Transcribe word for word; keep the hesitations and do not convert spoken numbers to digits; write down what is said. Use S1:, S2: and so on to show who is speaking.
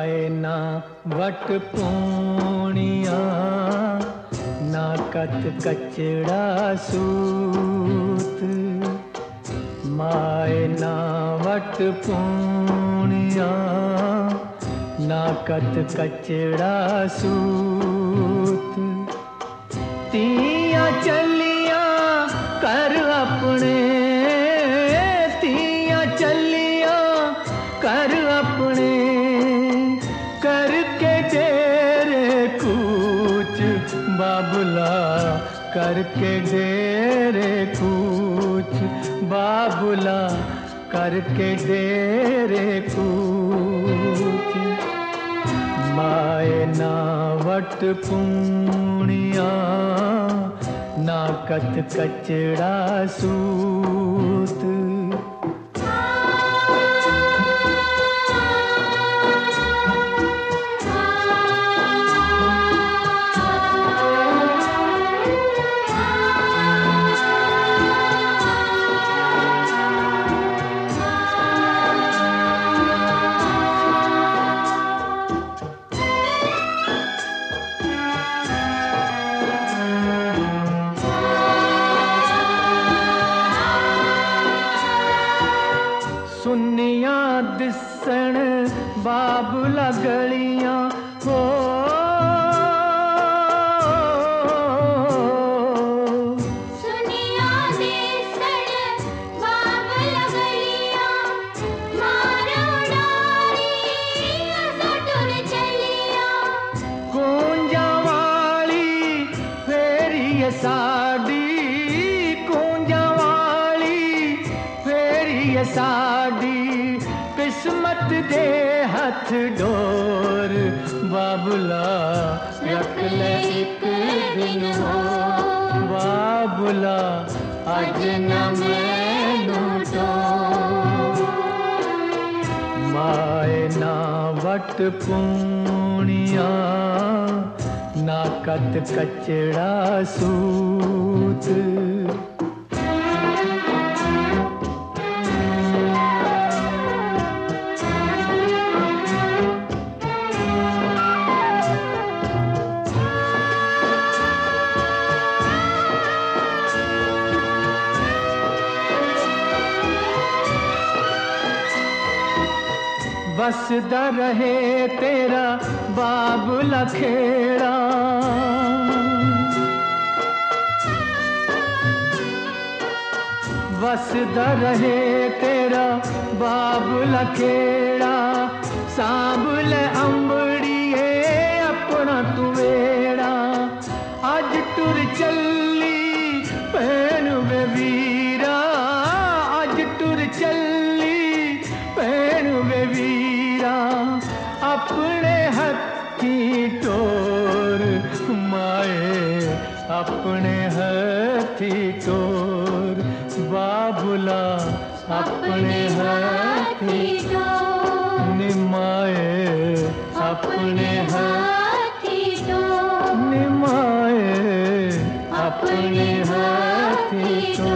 S1: माए ना वट पूनिया ना कत कचड़ा सूत, माए ना वट पूनिया ना कत कचड़ा सूत, तियां चलियां कर अपने, तियां चलियां कर अपने, करके डेरे कूच बाबुला, करके डेरे कूच बाबुला, करके डेरे कूच। माए ना वट पूनिया ना कत कचड़ा सूत। सुनिया दिसण बाबुला गलियां हो,
S2: सुनिया दिसण बाबुला गलियां, मारो डारी असा टुर चलियां,
S1: कुंजा वाली फेरी साडी, कुंजा वाली फेरी साडी, किस्मत दे हथ डोर बाबुला, रख ले एक दिन हो बाबुला, अज न मैनू डोर। माए ना वट पूनिया ना कत कचड़ा सूत, बसदा रहे तेरा बाबुला खेड़ा, बसदा रहे तेरा बाबुला खेड़ा, सांभले अंबड़िए अपना तू वेड़ा, अज टुर चली भैन वे वीरा, अज टुर चली भैन वे वीरा, अपने हथी टोर माए, अपने हथी टोर बाबुला, अपने हथी टोर निमाए, अपने हथी टोर निमाए, अपने हथी टोर।